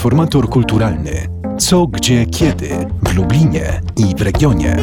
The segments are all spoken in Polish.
Informator kulturalny. Co, gdzie, kiedy w Lublinie i w regionie.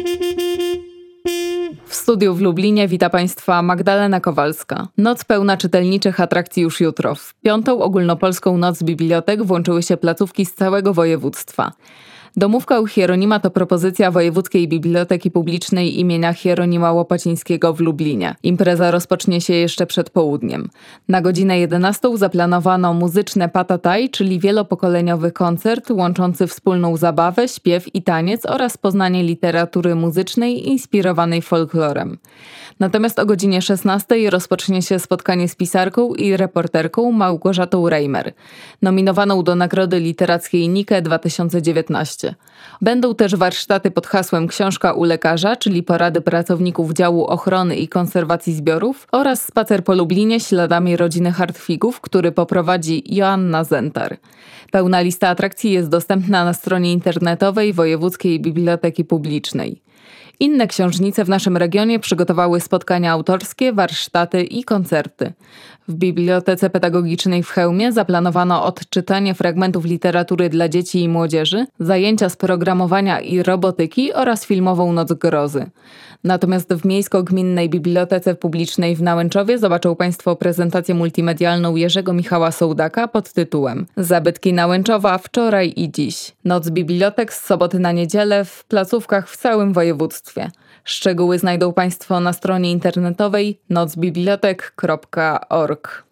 W studiu w Lublinie wita Państwa Magdalena Kowalska. Noc pełna czytelniczych atrakcji już jutro. W 5. ogólnopolską Noc Bibliotek włączyły się placówki z całego województwa. Domówka u Hieronima to propozycja Wojewódzkiej Biblioteki Publicznej imienia Hieronima Łopacińskiego w Lublinie. Impreza rozpocznie się jeszcze przed południem. Na godzinę 11 zaplanowano muzyczne patataj, czyli wielopokoleniowy koncert łączący wspólną zabawę, śpiew i taniec oraz poznanie literatury muzycznej inspirowanej folklorem. Natomiast o godzinie 16 rozpocznie się spotkanie z pisarką i reporterką Małgorzatą Reimer, nominowaną do Nagrody Literackiej Nike 2019. Będą też warsztaty pod hasłem Książka u lekarza, czyli porady pracowników działu ochrony i konserwacji zbiorów, oraz spacer po Lublinie śladami rodziny Hartwigów, który poprowadzi Joanna Zentar. Pełna lista atrakcji jest dostępna na stronie internetowej Wojewódzkiej Biblioteki Publicznej. Inne książnice w naszym regionie przygotowały spotkania autorskie, warsztaty i koncerty. W Bibliotece Pedagogicznej w Chełmie zaplanowano odczytanie fragmentów literatury dla dzieci i młodzieży, zajęcia z programowania i robotyki oraz filmową Noc Grozy. Natomiast w Miejsko-Gminnej Bibliotece Publicznej w Nałęczowie zobaczą Państwo prezentację multimedialną Jerzego Michała Sołdaka pod tytułem Zabytki Nałęczowa wczoraj i dziś. Noc bibliotek z soboty na niedzielę w placówkach w całym województwie. Szczegóły znajdą Państwo na stronie internetowej nocbibliotek.org.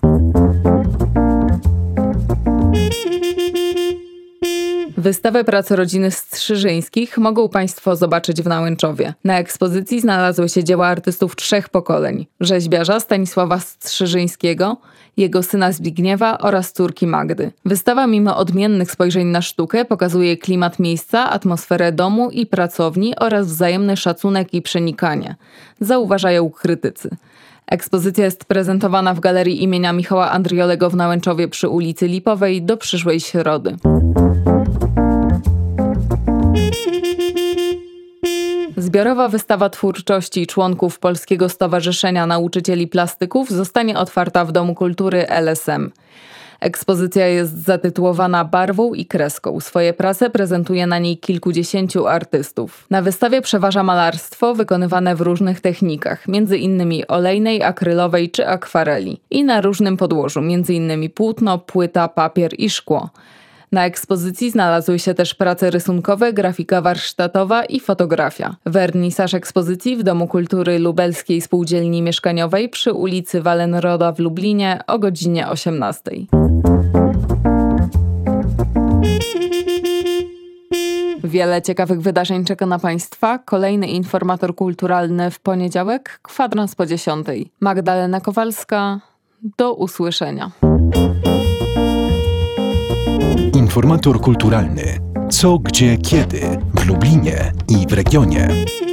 Wystawę prac rodziny Strzyżyńskich mogą Państwo zobaczyć w Nałęczowie. Na ekspozycji znalazły się dzieła artystów 3 pokoleń: rzeźbiarza Stanisława Strzyżyńskiego, jego syna Zbigniewa oraz córki Magdy. Wystawa mimo odmiennych spojrzeń na sztukę pokazuje klimat miejsca, atmosferę domu i pracowni oraz wzajemny szacunek i przenikanie, zauważają krytycy. Ekspozycja jest prezentowana w Galerii imienia Michała Andriolego w Nałęczowie przy ulicy Lipowej do przyszłej środy. Zbiorowa wystawa twórczości członków Polskiego Stowarzyszenia Nauczycieli Plastyków zostanie otwarta w Domu Kultury LSM. Ekspozycja jest zatytułowana Barwą i kreską. Swoje prace prezentuje na niej kilkudziesięciu artystów. Na wystawie przeważa malarstwo wykonywane w różnych technikach, m.in. olejnej, akrylowej czy akwareli. I na różnym podłożu, m.in. płótno, płyta, papier i szkło. Na ekspozycji znalazły się też prace rysunkowe, grafika warsztatowa i fotografia. Wernisaż ekspozycji w Domu Kultury Lubelskiej Spółdzielni Mieszkaniowej przy ulicy Wallenroda w Lublinie o godzinie 18. Wiele ciekawych wydarzeń czeka na Państwa. Kolejny informator kulturalny w poniedziałek, kwadrans po 10. Magdalena Kowalska, do usłyszenia. Informator kulturalny. Co, gdzie, kiedy w Lublinie i w regionie.